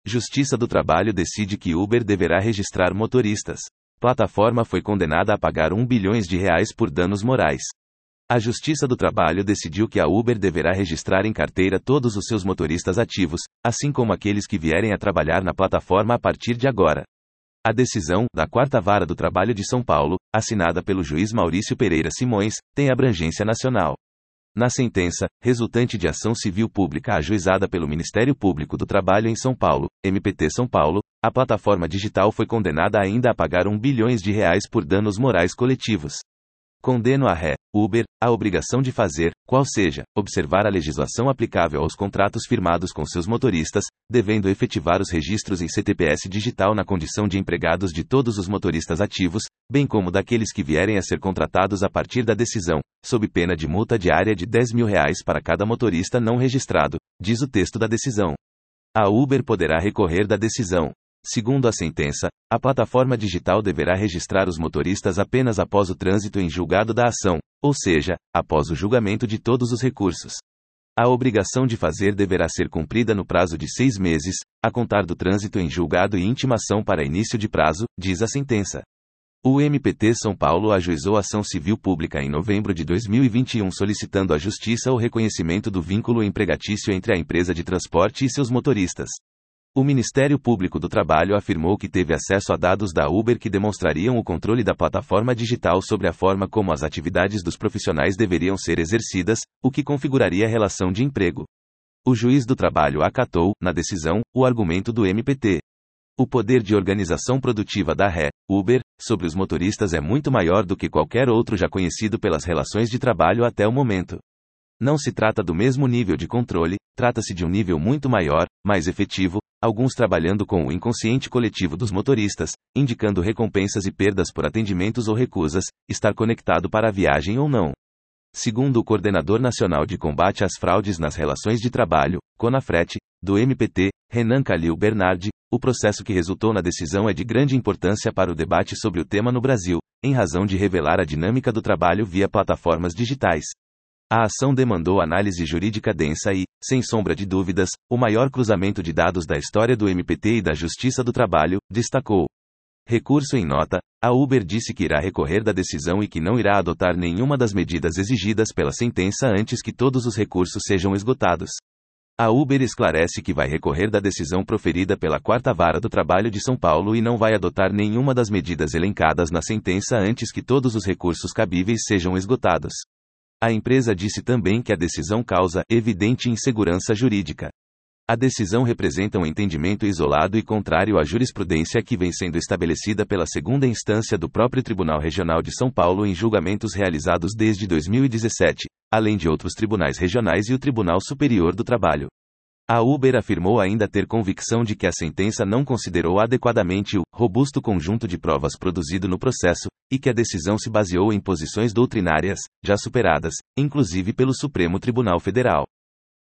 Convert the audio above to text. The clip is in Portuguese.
Justiça do Trabalho decide que Uber deverá registrar motoristas. Plataforma foi condenada a pagar R$1 bilhões por danos morais. A Justiça do Trabalho decidiu que a Uber deverá registrar em carteira todos os seus motoristas ativos, assim como aqueles que vierem a trabalhar na plataforma a partir de agora. A decisão, da 4ª Vara do Trabalho de São Paulo, assinada pelo juiz Maurício Pereira Simões, tem abrangência nacional. Na sentença, resultante de ação civil pública ajuizada pelo Ministério Público do Trabalho em São Paulo, MPT São Paulo, a plataforma digital foi condenada ainda a pagar R$1 bilhões por danos morais coletivos. Condeno a Uber a obrigação de fazer, qual seja, observar a legislação aplicável aos contratos firmados com seus motoristas, devendo efetivar os registros em CTPS digital na condição de empregados de todos os motoristas ativos, bem como daqueles que vierem a ser contratados a partir da decisão, sob pena de multa diária de R$10 mil para cada motorista não registrado, diz o texto da decisão. A Uber poderá recorrer da decisão. Segundo a sentença, a plataforma digital deverá registrar os motoristas apenas após o trânsito em julgado da ação, ou seja, após o julgamento de todos os recursos. A obrigação de fazer deverá ser cumprida no prazo de 6 meses, a contar do trânsito em julgado e intimação para início de prazo, diz a sentença. O MPT São Paulo ajuizou ação civil pública em novembro de 2021 solicitando à Justiça o reconhecimento do vínculo empregatício entre a empresa de transporte e seus motoristas. O Ministério Público do Trabalho afirmou que teve acesso a dados da Uber que demonstrariam o controle da plataforma digital sobre a forma como as atividades dos profissionais deveriam ser exercidas, o que configuraria a relação de emprego. O juiz do trabalho acatou, na decisão, o argumento do MPT. O poder de organização produtiva da Uber sobre os motoristas é muito maior do que qualquer outro já conhecido pelas relações de trabalho até o momento. Não se trata do mesmo nível de controle, trata-se de um nível muito maior, mais efetivo, alguns trabalhando com o inconsciente coletivo dos motoristas, indicando recompensas e perdas por atendimentos ou recusas, estar conectado para a viagem ou não. Segundo o Coordenador Nacional de Combate às Fraudes nas Relações de Trabalho, CONAFRET, do MPT, Renan Calil Bernardi, o processo que resultou na decisão é de grande importância para o debate sobre o tema no Brasil, em razão de revelar a dinâmica do trabalho via plataformas digitais. A ação demandou análise jurídica densa e, sem sombra de dúvidas, o maior cruzamento de dados da história do MPT e da Justiça do Trabalho, destacou. Recurso em nota, a Uber disse que irá recorrer da decisão e que não irá adotar nenhuma das medidas exigidas pela sentença antes que todos os recursos sejam esgotados. A Uber esclarece que vai recorrer da decisão proferida pela 4ª Vara do Trabalho de São Paulo e não vai adotar nenhuma das medidas elencadas na sentença antes que todos os recursos cabíveis sejam esgotados. A empresa disse também que a decisão causa evidente insegurança jurídica. A decisão representa um entendimento isolado e contrário à jurisprudência que vem sendo estabelecida pela 2ª instância do próprio Tribunal Regional de São Paulo em julgamentos realizados desde 2017, além de outros tribunais regionais e o Tribunal Superior do Trabalho. A Uber afirmou ainda ter convicção de que a sentença não considerou adequadamente o robusto conjunto de provas produzido no processo, e que a decisão se baseou em posições doutrinárias, já superadas, inclusive pelo Supremo Tribunal Federal.